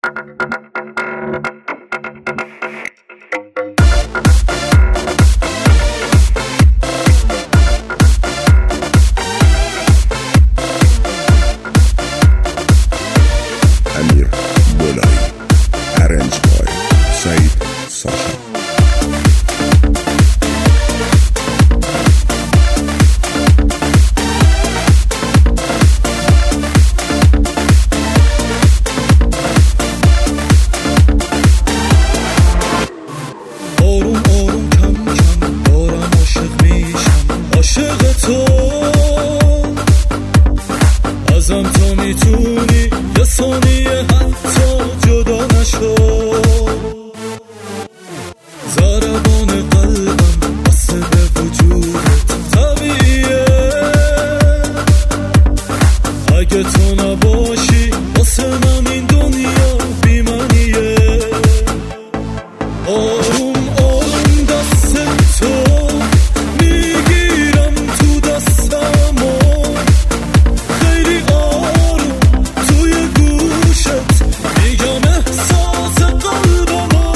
امیر بولایی ارنج بای سعید ساشا. آروم آروم کم کم دارم عاشق میشم، عاشق تو. ازم تو میتونی یه ثانیه حتی جدا نشو. ضربان قلبم بسته به وجودت طبیعیه. اگه تو نباشی واسه من این دنیا بی‌معنیه. آروم آروم دست تو میگیرم تو دستمو، خیلی آروم توی گوشت میگم احساس قلبمو.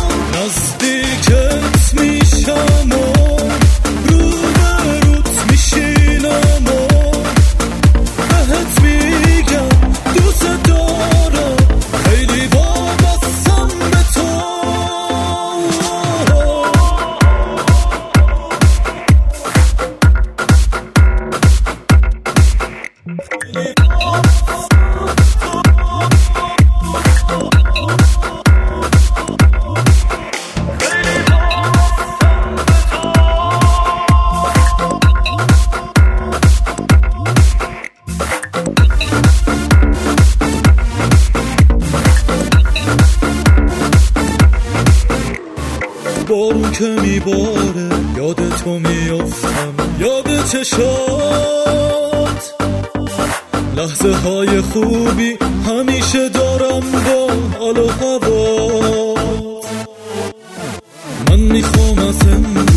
نزدیکت میشم و روبروت میشینم و بهت میگم دوست دارم، خیلی وابستم به تو. بارون که میباره یاد تو میافتم، یاد چشات. لحظه های خوبی همیشه دارم با حال و هوات. من میخوام از